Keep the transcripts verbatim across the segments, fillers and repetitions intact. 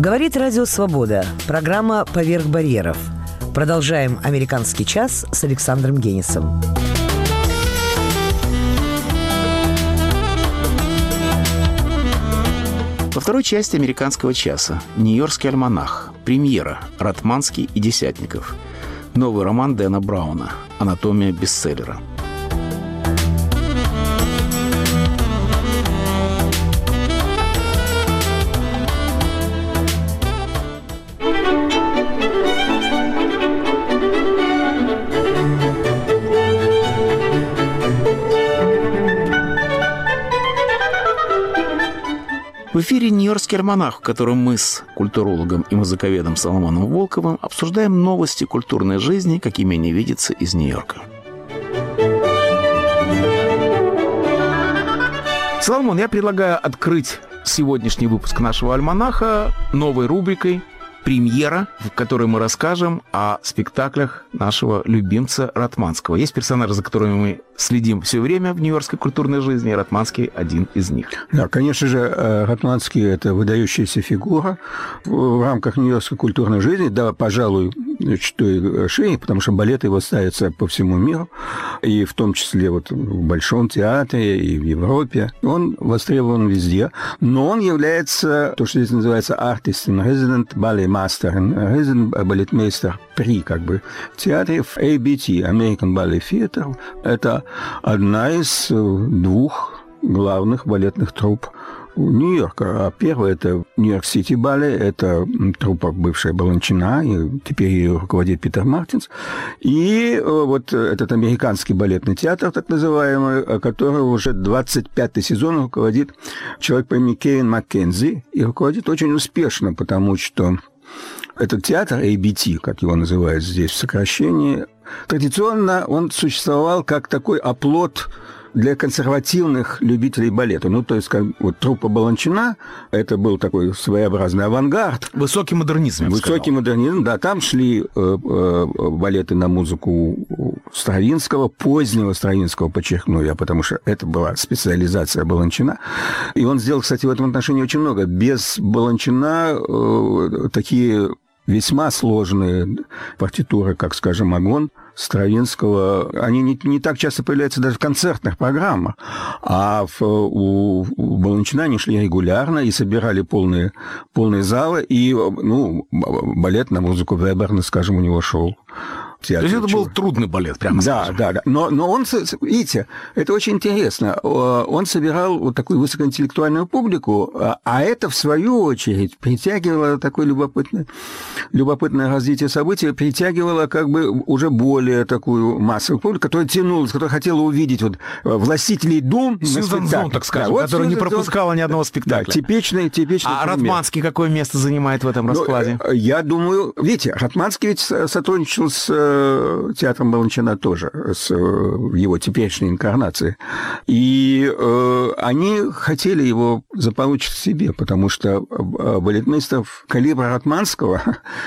Говорит Радио Свобода. Программа «Поверх барьеров». Продолжаем «Американский час» с Александром Генисом. Во второй части «Американского часа» «Нью-Йоркский альманах», премьера «Ратманский и Десятников», новый роман Дэна Брауна «Анатомия бестселлера». В эфире «Нью-Йоркский альманах», в котором мы с культурологом и музыковедом Соломоном Волковым обсуждаем новости культурной жизни, какими они видятся из Нью-Йорка. Соломон, я предлагаю открыть сегодняшний выпуск нашего альманаха новой рубрикой «Премьера», в которой мы расскажем о спектаклях нашего любимца Ратманского. Есть персонажи, за которыми мы следим все время в нью-йоркской культурной жизни, и Ратманский один из них. Да, конечно же, Ратманский – это выдающаяся фигура в рамках нью-йоркской культурной жизни, да, пожалуй, что и шире, потому что балеты его ставятся по всему миру, и в том числе вот в Большом театре, и в Европе. Он востребован везде, но он является, то, что здесь называется artist in resident, ballet master in resident, балетмейстер при, как бы, театре в эй би ти, American Ballet Theatre. Это одна из двух главных балетных труп Нью-Йорка. А первая – это Нью-Йорк-Сити Балет, это труппа бывшая Баланчина, и теперь ее руководит Питер Мартинс. И вот этот американский балетный театр, так называемый, который уже двадцать пятый сезон руководит человек по имени Кевин Маккензи, и руководит очень успешно, потому что этот театр, эй би ти, как его называют здесь в сокращении, традиционно он существовал как такой оплот для консервативных любителей балета. Ну, то есть, как, вот труппа Баланчина, это был такой своеобразный авангард. Высокий модернизм, я бы Высокий сказал. модернизм, да. Там шли э, э, балеты на музыку Стравинского, позднего Стравинского, подчеркну я, потому что это была специализация Баланчина. И он сделал, кстати, в этом отношении очень много. Без Баланчина э, такие весьма сложные партитуры, как, скажем, «Огонь» Стравинского, они не, не так часто появляются даже в концертных программах, а в, у, у Баланчина они шли регулярно и собирали полные, полные залы, и, ну, балет на музыку Веберна, скажем, у него шел. То есть это был трудный балет, прямо да, скажем. Да, да. Но, но он, видите, это очень интересно. Он собирал вот такую высокоинтеллектуальную публику, а это, в свою очередь, притягивало такое любопытное, любопытное развитие событий, притягивало как бы уже более такую массовую публику, которая тянулась, которая хотела увидеть вот «Властителей дум» на Сьюзан Зон, так скажем, да, вот которая не пропускала Зон... ни одного спектакля. Да, типичный, типичный А пример. Ратманский какое место занимает в этом раскладе? Ну, я думаю... Видите, Ратманский ведь сотрудничал с театром Баланчина тоже, с его теперешней инкарнацией. И э, они хотели его заполучить себе, потому что балетмейстеров калибра Ратманского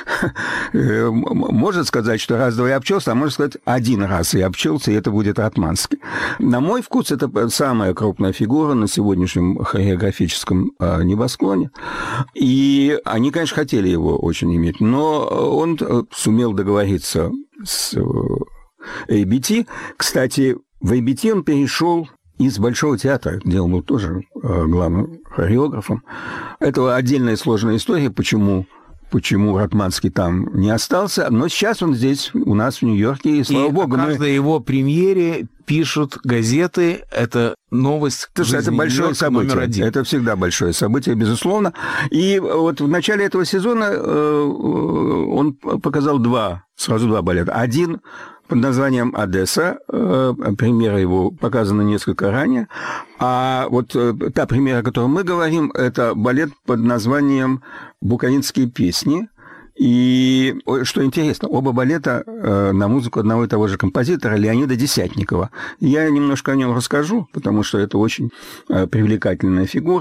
может сказать, что раз-два я обчелся, а может сказать, один раз я обчелся, и это будет Ратманский. На мой вкус, это самая крупная фигура на сегодняшнем хореографическом небосклоне. И они, конечно, хотели его очень иметь, но он сумел договориться с эй би ти. Кстати, в эй би ти он перешел из Большого театра, где он был тоже главным хореографом. Это отдельная сложная история, почему, почему Ратманский там не остался, но сейчас он здесь, у нас в Нью-Йорке, и слава и богу. О каждой мы... его премьере пишут газеты, это новость. Это большое событие. Это всегда большое событие, безусловно. И вот в начале этого сезона он показал два, сразу два балета. Один под названием «Одесса». Премьера его показана несколько ранее. А вот та премьера, о которой мы говорим, это балет под названием «Буковинские песни». И, что интересно, оба балета на музыку одного и того же композитора, Леонида Десятникова. Я немножко о нем расскажу, потому что это очень привлекательная фигура.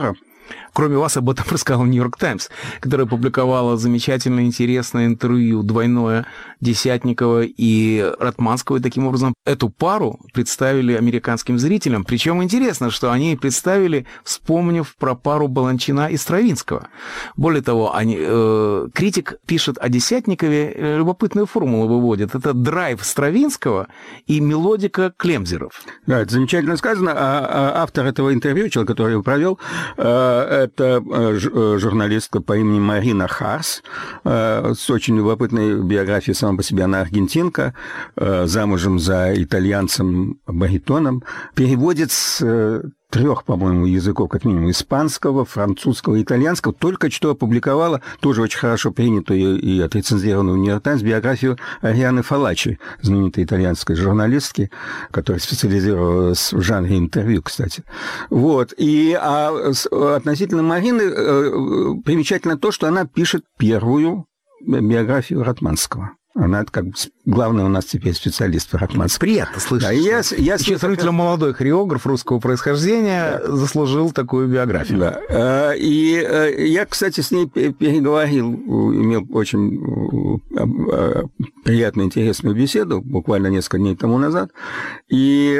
Кроме вас, об этом рассказал «Нью-Йорк Таймс», которая публиковала замечательное, интересное интервью двойное Десятникова и Ратманского. И таким образом эту пару представили американским зрителям. Причем интересно, что они представили, вспомнив про пару Баланчина и Стравинского. Более того, они, э, критик пишет о Десятникове, э, любопытную формулу выводит. Это драйв Стравинского и мелодика Клемзеров. Да, это замечательно сказано. А автор этого интервью, человек, который его провел, это журналистка по имени Марина Харс с очень любопытной биографией, сама по себе она аргентинка, замужем за итальянцем-баритоном, переводит с трех, по-моему, языков, как минимум, испанского, французского, итальянского, только что опубликовала, тоже очень хорошо принятую и отрецензированную в «Нью-Йорк Таймс» биографию Арианы Фалачи, знаменитой итальянской журналистки, которая специализировалась в жанре интервью, кстати. Вот. И а относительно Марины примечательно то, что она пишет первую биографию Ратманского. Она как бы главный у нас теперь специалист по Ратманскому. Приятно слышать. Да, я, я Еще сравнительно как... молодой хореограф русского происхождения, да, заслужил такую биографию. Да. И я, кстати, с ней переговорил, имел очень приятную, интересную беседу буквально несколько дней тому назад. И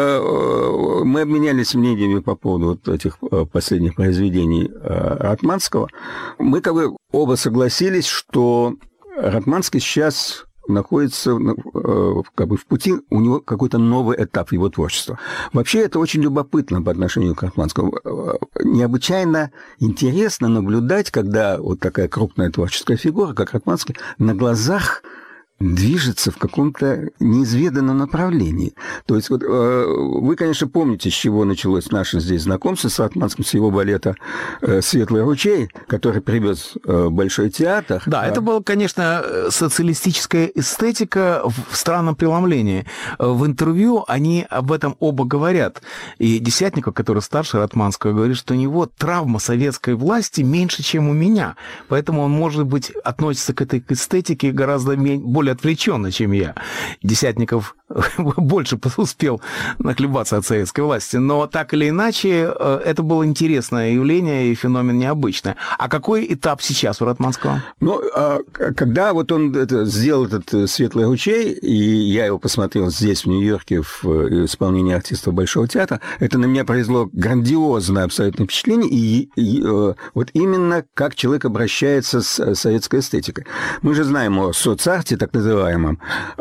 мы обменялись мнениями по поводу вот этих последних произведений Ратманского. Мы как бы оба согласились, что Ратманский сейчас находится как бы в пути, у него какой-то новый этап его творчества. Вообще это очень любопытно по отношению к Ратманскому. Необычайно интересно наблюдать, когда вот такая крупная творческая фигура, как Ратманский, на глазах движется в каком-то неизведанном направлении. То есть вот вы, конечно, помните, с чего началось наше здесь знакомство с Ратманским, с его балета «Светлый ручей», который привез Большой театр. Да, а... это была, конечно, социалистическая эстетика в странном преломлении. В интервью они об этом оба говорят. И Десятников, который старше Ратманского, говорит, что у него травма советской власти меньше, чем у меня. Поэтому он, может быть, относится к этой эстетике гораздо более отвлеченно, чем я. Десятников больше успел нахлебаться от советской власти. Но так или иначе, это было интересное явление и феномен необычный. А какой этап сейчас у Ратманского? Ну, когда вот он это, сделал этот «Светлый ручей», и я его посмотрел здесь, в Нью-Йорке, в исполнении артистов Большого театра, это на меня произвело грандиозное абсолютное впечатление, и, и вот именно как человек обращается с советской эстетикой. Мы же знаем о соцарте, так называемом,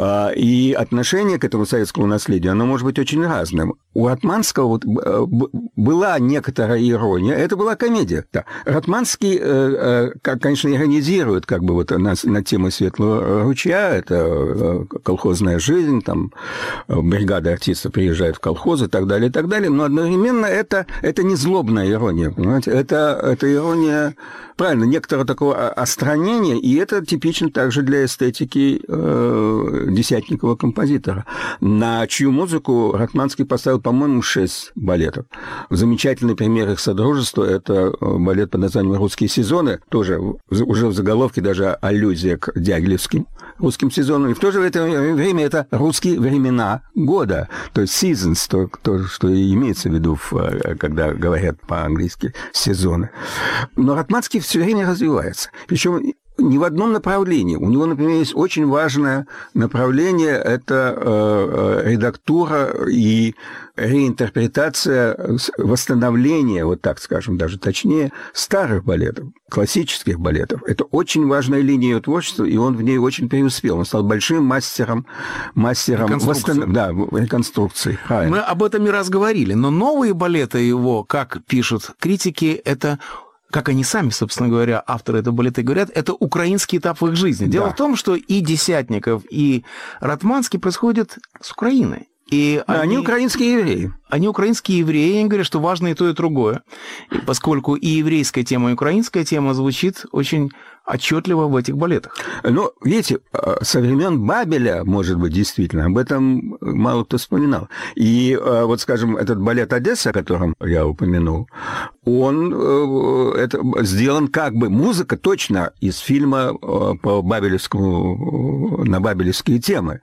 и отношение к этому советскому наследию, оно может быть очень разным. У Ратманского вот была некоторая ирония, это была комедия. Да. Ратманский, конечно, иронизирует как бы вот на, на тему «Светлого ручья», это колхозная жизнь, там бригада артистов приезжает в колхозы и так далее, и так далее, но одновременно это, это не злобная ирония, понимаете? Это, это ирония, правильно, некоторого такого остранения, и это типично также для эстетики э, Десятникова композитора, на чью музыку Ратманский поставил, по-моему, шесть балетов. Замечательный пример их содружества – это балет под названием «Русские сезоны», тоже уже в заголовке даже аллюзия к дягилевским русским сезонам, и в то же время это русские времена года, то есть seasons, то, то что имеется в виду, когда говорят по-английски «сезоны». Но Ратманский все время развивается, причем не в одном направлении. У него, например, есть очень важное направление – это э, редактура и реинтерпретация, восстановление, вот так скажем, даже точнее, старых балетов, классических балетов. Это очень важная линия его творчества, и он в ней очень преуспел. Он стал большим мастером, мастером реконструкции. Восстан... Да, реконструкции. Правильно. Мы об этом не раз говорили, но новые балеты его, как пишут критики, это... как они сами, собственно говоря, авторы этого балета говорят, это украинский этап в их жизни. Дело да. в том, что и Десятников, и Ратманский происходят с Украины. И да, они, они украинские евреи. Они украинские евреи, и они говорят, что важно и то, и другое. И поскольку и еврейская тема, и украинская тема звучит очень отчетливо в этих балетах. Ну, видите, со времен Бабеля, может быть, действительно, об этом мало кто вспоминал. И вот, скажем, этот балет «Одесса», о котором я упомянул, он это сделан как бы музыка точно из фильма по Бабелевскому, на бабелевские темы.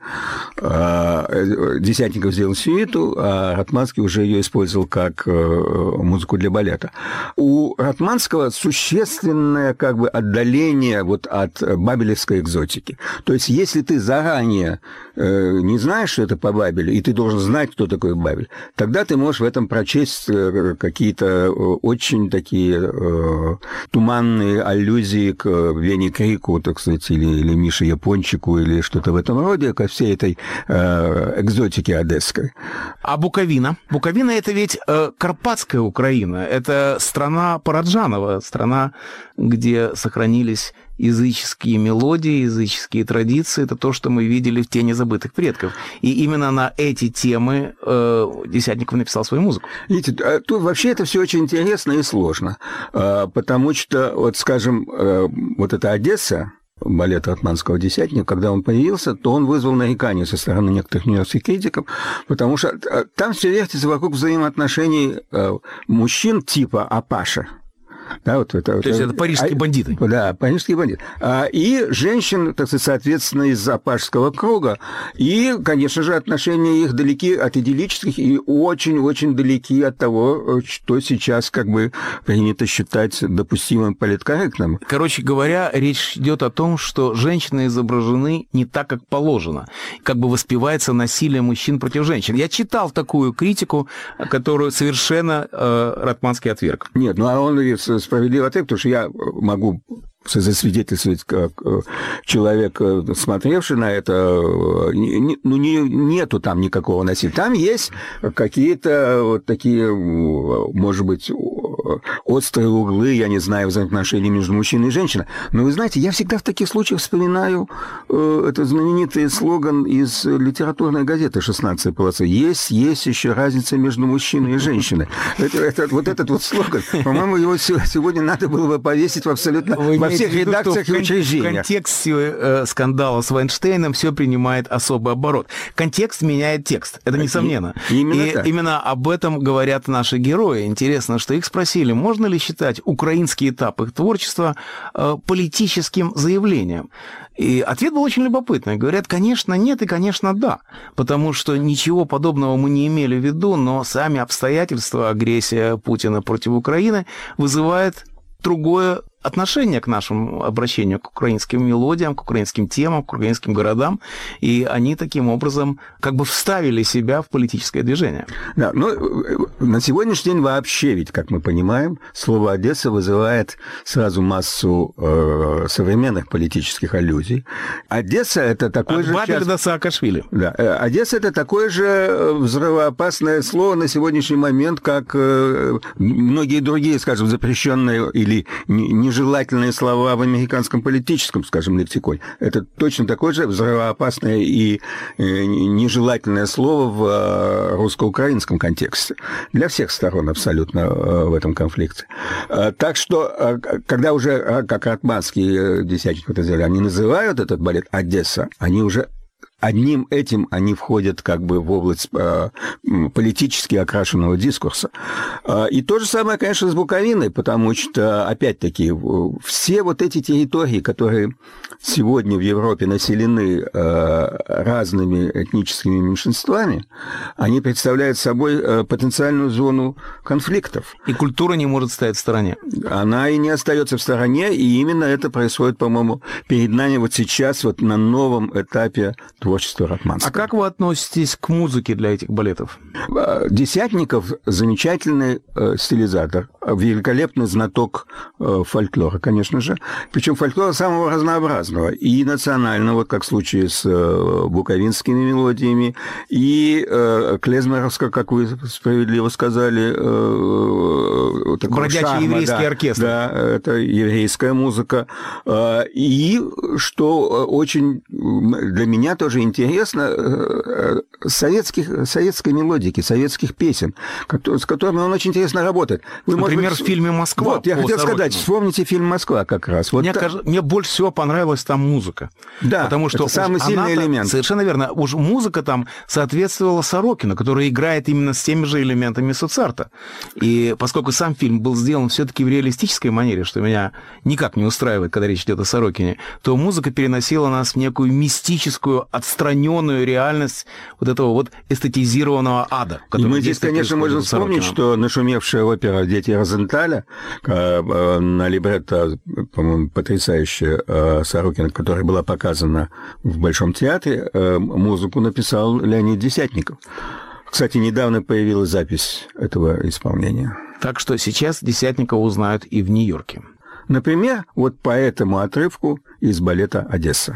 Десятников сделал сюиту, а Ратманский уже ее использовал как музыку для балета. У Ратманского существенное как бы отдаление вот от бабелевской экзотики. То есть, если ты заранее не знаешь, что это по Бабелю, и ты должен знать, кто такой Бабель, тогда ты можешь в этом прочесть какие-то очень такие э, туманные аллюзии к Вене Крику, так сказать, или, или Мише Япончику, или что-то в этом роде, ко всей этой э, экзотике одесской. А Буковина? Буковина – это ведь э, Карпатская Украина, это страна Параджанова, страна, где сохранились языческие мелодии, языческие традиции, это то, что мы видели в «Тени забытых предков». И именно на эти темы э, Десятников написал свою музыку. Видите, тут вообще это все очень интересно и сложно, потому что, вот, скажем, вот эта Одесса, балет Ратманского «Десятника», когда он появился, то он вызвал нарекания со стороны некоторых нью-йоркских критиков, потому что там все вертится вокруг взаимоотношений мужчин типа Апаша. Да, вот это, То есть это парижские бандиты. Да, парижские бандиты. И женщин, так сказать, соответственно, из апашского круга. И, конечно же, отношения их далеки от идиллических и очень-очень далеки от того, что сейчас как бы принято считать допустимым политкорректным. Короче говоря, речь идет о том, что женщины изображены не так, как положено. Как бы воспевается насилие мужчин против женщин. Я читал такую критику, которую совершенно э, Ратманский отверг. Нет, ну а он справедливо ответ, потому что я могу засвидетельствовать как человек, смотревший на это, ну, не, нету там никакого насилия. Там есть какие-то вот такие, может быть, острые углы, я не знаю, взаимоотношений между мужчиной и женщиной. Но вы знаете, я всегда в таких случаях вспоминаю э, этот знаменитый слоган из литературной газеты «шестнадцатая полоса». Есть, есть еще разница между мужчиной и женщиной. Это, это, вот этот вот слоган, по-моему, его сегодня надо было бы повесить в абсолютно Вы во всех виду, редакциях и учреждениях. В контексте э, скандала с Вайнштейном все принимает особый оборот. Контекст меняет текст, это несомненно. И, именно, и именно об этом говорят наши герои. Интересно, что их спросили, можно ли считать украинский этап их творчества э, политическим заявлением. И ответ был очень любопытный. Говорят, конечно, нет и, конечно, да. Потому что ничего подобного мы не имели в виду, но сами обстоятельства, агрессия Путина против Украины вызывает другое отношение к нашему обращению к украинским мелодиям, к украинским темам, к украинским городам, и они таким образом как бы вставили себя в политическое движение. Да, но на сегодняшний день вообще, ведь, как мы понимаем, слово «Одесса» вызывает сразу массу э, современных политических аллюзий. Одесса – это такой От же... Бабеля част... до Саакашвили. Да, Одесса – это такое же взрывоопасное слово на сегодняшний момент, как э, многие другие, скажем, запрещенные или не нежелательные слова в американском политическом, скажем, лексиконе. Это точно такое же взрывоопасное и нежелательное слово в русско-украинском контексте. Для всех сторон абсолютно в этом конфликте. Так что, когда уже, как Ратманский, Десятников это сделали, они называют этот балет «Одесса», они уже одним этим они входят как бы в область э, политически окрашенного дискурса. Э, и то же самое, конечно, с Буковиной, потому что, опять-таки, все вот эти территории, которые сегодня в Европе населены э, разными этническими меньшинствами, они представляют собой э, потенциальную зону конфликтов. И культура не может стоять в стороне. Она и не остается в стороне, и именно это происходит, по-моему, перед нами вот сейчас, вот на новом этапе творчества Ратманского. А как вы относитесь к музыке для этих балетов? Десятников замечательный э, стилизатор, великолепный знаток э, фольклора, конечно же. Причем фольклора самого разнообразного. И национального, как в случае с э, буковинскими мелодиями, и э, клезмеровского, как вы справедливо сказали, э, такого бродячий шарма, еврейский да, оркестр. Да, это еврейская музыка. Э, и, что очень для меня тоже интересно, э, советских, советской мелодики, советских песен, с которыми он очень интересно работает. Вы, Например, быть... в фильме «Москва». Вот, я хотел Сорокину. сказать, вспомните фильм «Москва» как раз. Вот мне, та... кажется, мне больше всего понравилась там музыка. Да, потому что это самый сильный элемент. Совершенно верно. Уж музыка там соответствовала Сорокину, которая играет именно с теми же элементами Суцарта. И поскольку сам фильм фильм был сделан все-таки в реалистической манере, что меня никак не устраивает, когда речь идет о Сорокине, то музыка переносила нас в некую мистическую, отстраненную реальность вот этого вот эстетизированного ада. И мы здесь, конечно, можем вспомнить, что нашумевшая опера «Дети Розенталя» на либретто, по-моему, потрясающая Сорокина, которая была показана в Большом театре, музыку написал Леонид Десятников. Кстати, недавно появилась запись этого исполнения. Так что сейчас Десятникова узнают и в Нью-Йорке. Например, вот по этому отрывку из балета «Одесса».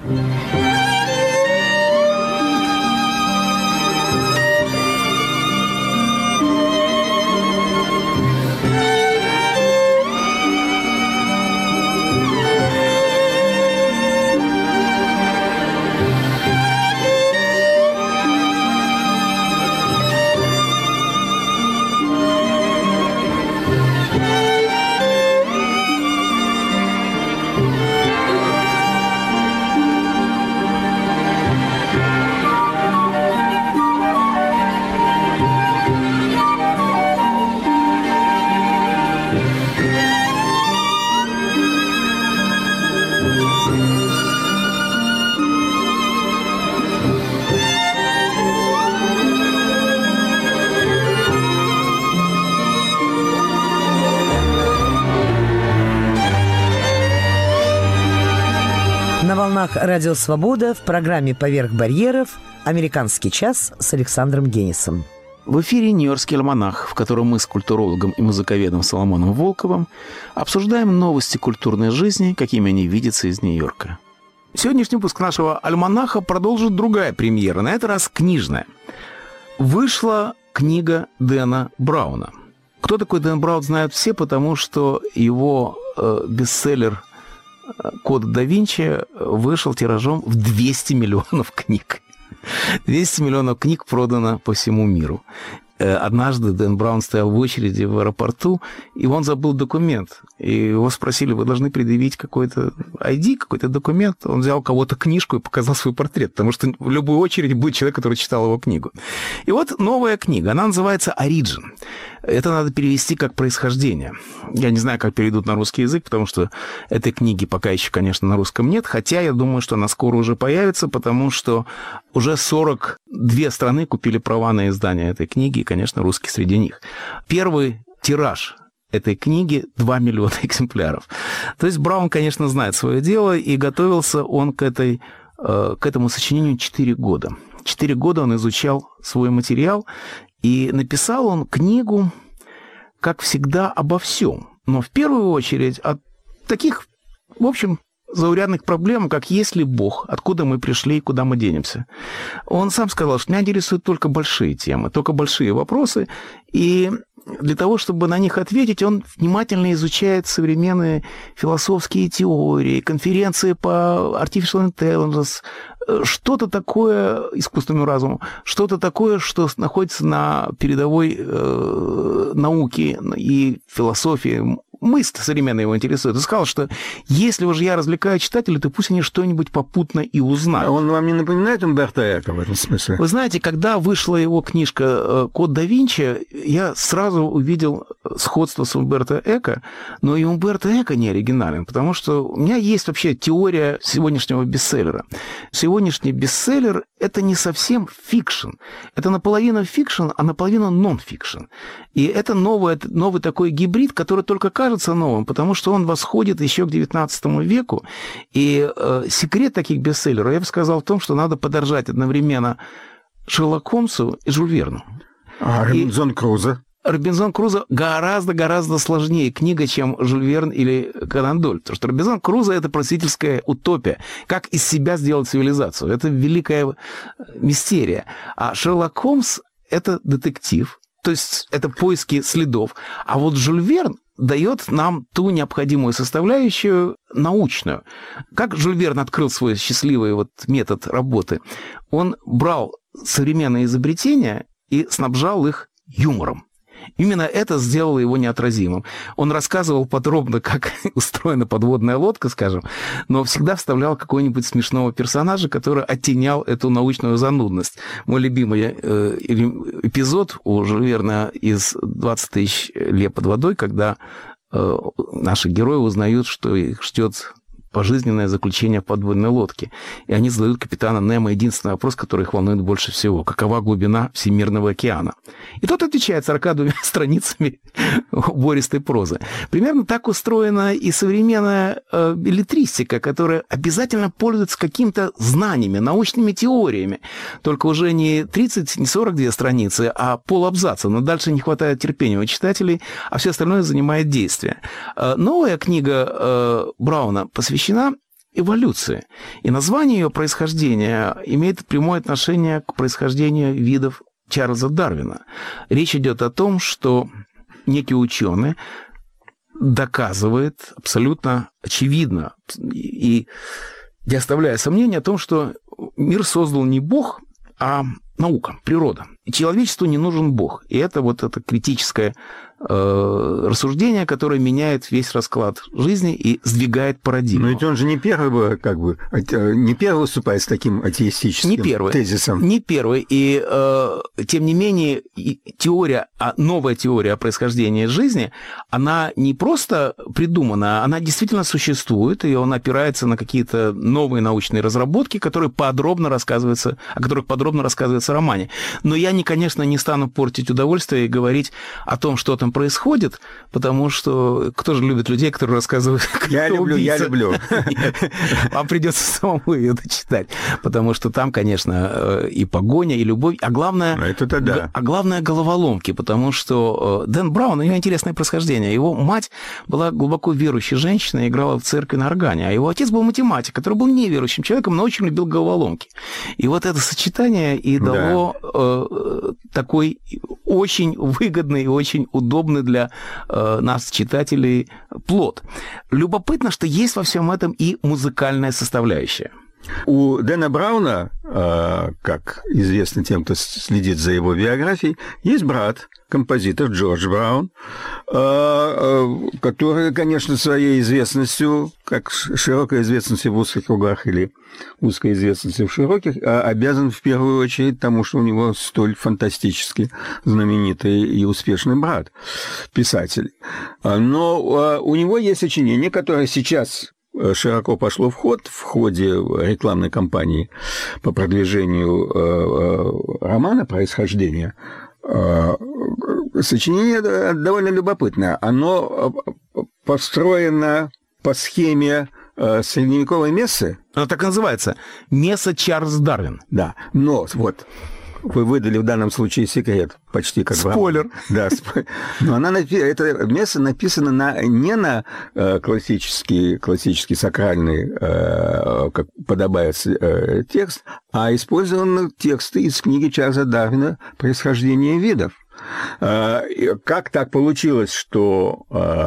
На волнах «Радио Свобода» в программе «Поверх барьеров» «Американский час» с Александром Генисом. В эфире «Нью-Йоркский альманах», в котором мы с культурологом и музыковедом Соломоном Волковым обсуждаем новости культурной жизни, какими они видятся из Нью-Йорка. Сегодняшний выпуск нашего альманаха продолжит другая премьера, на этот раз книжная. Вышла книга Дэна Брауна. Кто такой Дэн Браун, знают все, потому что его э, бестселлер «Код да Винчи» вышел тиражом в двести миллионов книг. двести миллионов книг продано по всему миру. Однажды Дэн Браун стоял в очереди в аэропорту, и он забыл документ. И его спросили, вы должны предъявить какой-то ай ди, какой-то документ. Он взял у кого-то книжку и показал свой портрет, потому что в любую очередь будет человек, который читал его книгу. И вот новая книга, она называется «Origin». Это надо перевести как «происхождение». Я не знаю, как переведут на русский язык, потому что этой книги пока еще, конечно, на русском нет, хотя я думаю, что она скоро уже появится, потому что уже сорок две страны купили права на издание этой книги, и, конечно, русский среди них. Первый тираж этой книги два миллиона экземпляров. То есть Браун, конечно, знает свое дело, и готовился он к, этой, к этому сочинению четыре года. Четыре года он изучал свой материал, и написал он книгу, как всегда, обо всем. Но в первую очередь о таких, в общем, заурядных проблем, как есть ли Бог, откуда мы пришли и куда мы денемся. Он сам сказал, что меня интересуют только большие темы, только большие вопросы, и для того, чтобы на них ответить, он внимательно изучает современные философские теории, конференции по artificial intelligence, что-то такое, искусственному разуму, что-то такое, что находится на передовой э, науки и философии. Мысль современная его интересует. Он сказал, что если уже я развлекаю читателей, то пусть они что-нибудь попутно и узнают. А он вам не напоминает Умберто Эко в этом смысле? Вы знаете, когда вышла его книжка «Код да Винчи», я сразу увидел сходство с Умберто Эко, но и Умберто Эко не оригинален, потому что у меня есть вообще теория сегодняшнего бестселлера. Сегодняшний бестселлер – это не совсем фикшн. Это наполовину фикшн, а наполовину нон-фикшн. И это новый, новый такой гибрид, который только кажется новым, потому что он восходит еще к девятнадцатому веку. И э, секрет таких бестселлеров, я бы сказал, в том, что надо подорожать одновременно Шерлоку Холмсу и Жюль Верну. А Робинзон Крузо? Робинзон Крузо гораздо-гораздо сложнее книга, чем Жюль Верн или Конан Дойль. Потому что Робинзон Крузо – это просветительская утопия. Как из себя сделать цивилизацию. Это великая мистерия. А Шерлок Холмс – это детектив. То есть это поиски следов. А вот Жюль Верн дает нам ту необходимую составляющую научную. Как Жюль Верн открыл свой счастливый вот метод работы? Он брал современные изобретения и снабжал их юмором. Именно это сделало его неотразимым. Он рассказывал подробно, как устроена подводная лодка, скажем, но всегда вставлял какого-нибудь смешного персонажа, который оттенял эту научную занудность. Мой любимый э, эпизод у Жюля Верна из «двадцать тысяч лет под водой», когда э, наши герои узнают, что их ждет пожизненное заключение в подводной лодке. И они задают капитану Немо единственный вопрос, который их волнует больше всего. Какова глубина Всемирного океана? И тот отвечает сорока двумя страницами убористой прозы. Примерно так устроена и современная э, беллетристика, которая обязательно пользуется какими-то знаниями, научными теориями. Только уже не тридцать, не сорок две страницы, а полабзаца. Но дальше не хватает терпения у читателей, а все остальное занимает действие. Э, новая книга э, Брауна посвящена эволюции. И название ее происхождения имеет прямое отношение к происхождению видов Чарльза Дарвина. Речь идет о том, что некий ученый доказывает абсолютно очевидно и не оставляя сомнения о том, что мир создал не Бог, а наука, природа. И человечеству не нужен Бог. И это вот это критическое э, рассуждение, которое меняет весь расклад жизни и сдвигает парадигму. Но ведь он же не первый, как бы, не первый выступает с таким атеистическим не первый, тезисом. Не первый. И, э, тем не менее, теория, новая теория о происхождении жизни, она не просто придумана, она действительно существует, и он опирается на какие-то новые научные разработки, которые подробно рассказываются, о которых подробно рассказывается в романе. Но я, не, конечно, не стану портить удовольствие и говорить о том, что там происходит, потому что кто же любит людей, которые рассказывают, кто Я люблю, убийца? я люблю. Нет, вам придется самому ее дочитать, потому что там, конечно, и погоня, и любовь, а главное, это да. а главное головоломки, потому что Дэн Браун, у него интересное происхождение. Его мать была глубоко верующей женщиной, играла в церкви на органе, а его отец был математик, который был неверующим человеком, но очень любил головоломки. И вот это сочетание и дало да. э, такой очень выгодный и очень удобный для э, нас, читателей, плод. Любопытно, что есть во всем этом и музыкальная составляющая. У Дэна Брауна, как известно тем, кто следит за его биографией, есть брат, композитор Джордж Браун, который, конечно, своей известностью, как широкой известностью в узких кругах или узкой известностью в широких, обязан в первую очередь тому, что у него столь фантастически знаменитый и успешный брат, писатель. Но у него есть сочинение, которое сейчас широко пошло в ход в ходе рекламной кампании по продвижению романа «Происхождение». Сочинение довольно любопытное. Оно построено по схеме средневековой мессы. Оно так и называется. Месса Чарльз Дарвин. Да, но вот... Вы выдали в данном случае секрет, почти как бы. Спойлер. Да, но она это место написано на, не на классический, классический сакральный, как подобает, текст, а использованы тексты из книги Чарльза Дарвина «Происхождение видов». Как так получилось, что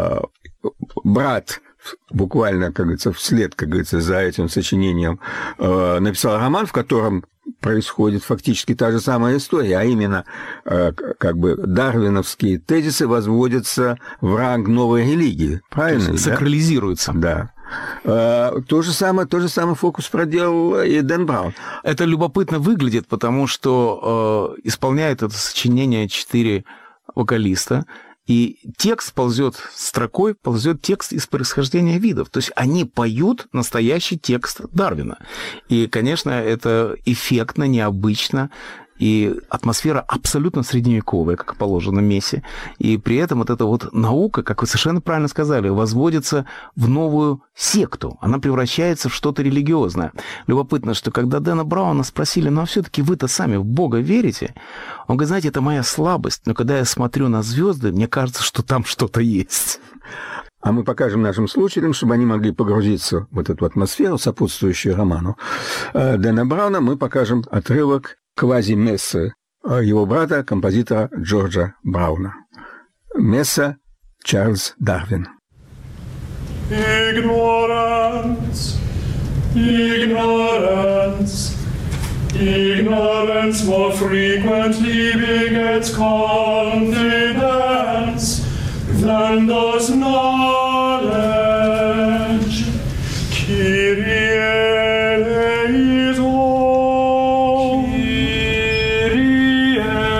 брат буквально, как говорится, вслед, как говорится, за этим сочинением написал роман, в котором происходит фактически та же самая история, а именно как бы дарвиновские тезисы возводятся в ранг новой религии, правильно? Сакрализируются. Да. То же самое, то же самое фокус проделал и Дэн Браун. Это любопытно выглядит, потому что э, исполняет это сочинение четыре вокалиста, и текст ползет строкой, ползет текст из «Происхождения видов». То есть они поют настоящий текст Дарвина. И, конечно, это эффектно, необычно, и атмосфера абсолютно средневековая, как положено Мессе. И при этом вот эта вот наука, как вы совершенно правильно сказали, возводится в новую секту. Она превращается в что-то религиозное. Любопытно, что когда Дэна Брауна спросили, ну а все-таки вы-то сами в Бога верите? Он говорит, знаете, это моя слабость, но когда я смотрю на звезды, мне кажется, что там что-то есть. А мы покажем нашим слушателям, чтобы они могли погрузиться в вот эту атмосферу, сопутствующую роману Дэна Брауна, мы покажем отрывок квази-мессы его брата, композитора Джорджа Брауна. Месса Чарльз Дарвин. Ignorance, ignorance, Ignorance more frequently begets confidence than does knowledge. Kyrie eleison. Kyrie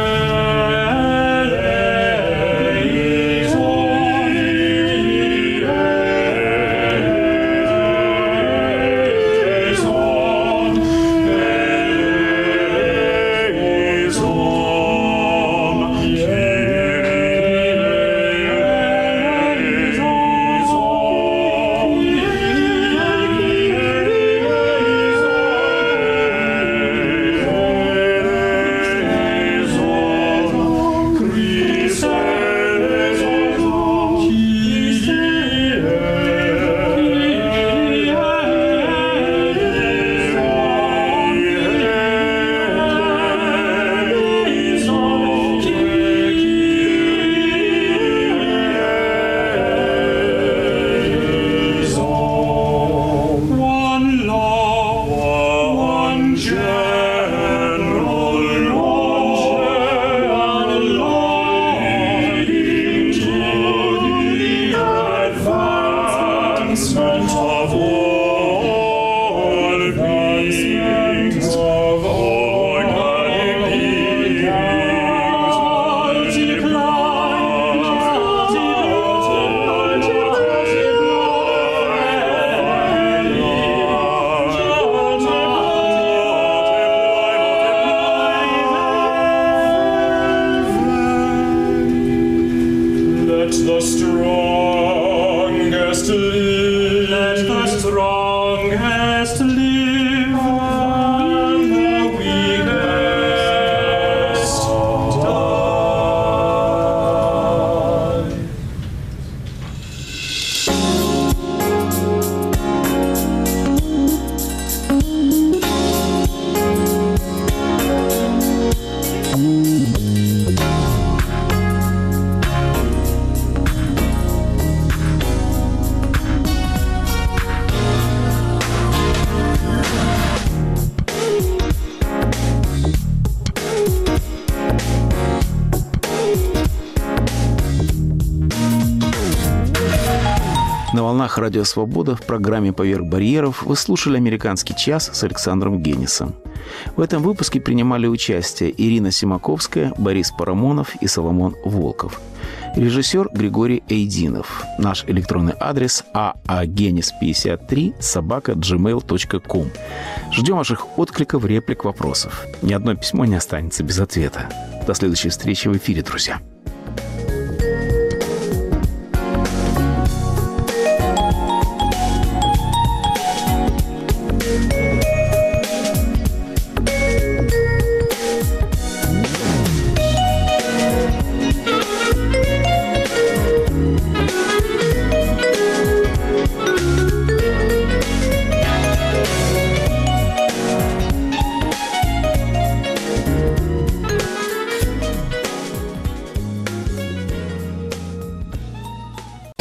На волнах Радио Свобода в программе «Поверх барьеров» вы слушали «Американский час» с Александром Генисом. В этом выпуске принимали участие Ирина Симаковская, Борис Парамонов и Соломон Волков. Режиссер Григорий Эйдинов. Наш электронный адрес а а генис пятьдесят три собака джи мейл точка ком. Ждем ваших откликов, реплик, вопросов. Ни одно письмо не останется без ответа. До следующей встречи в эфире, друзья.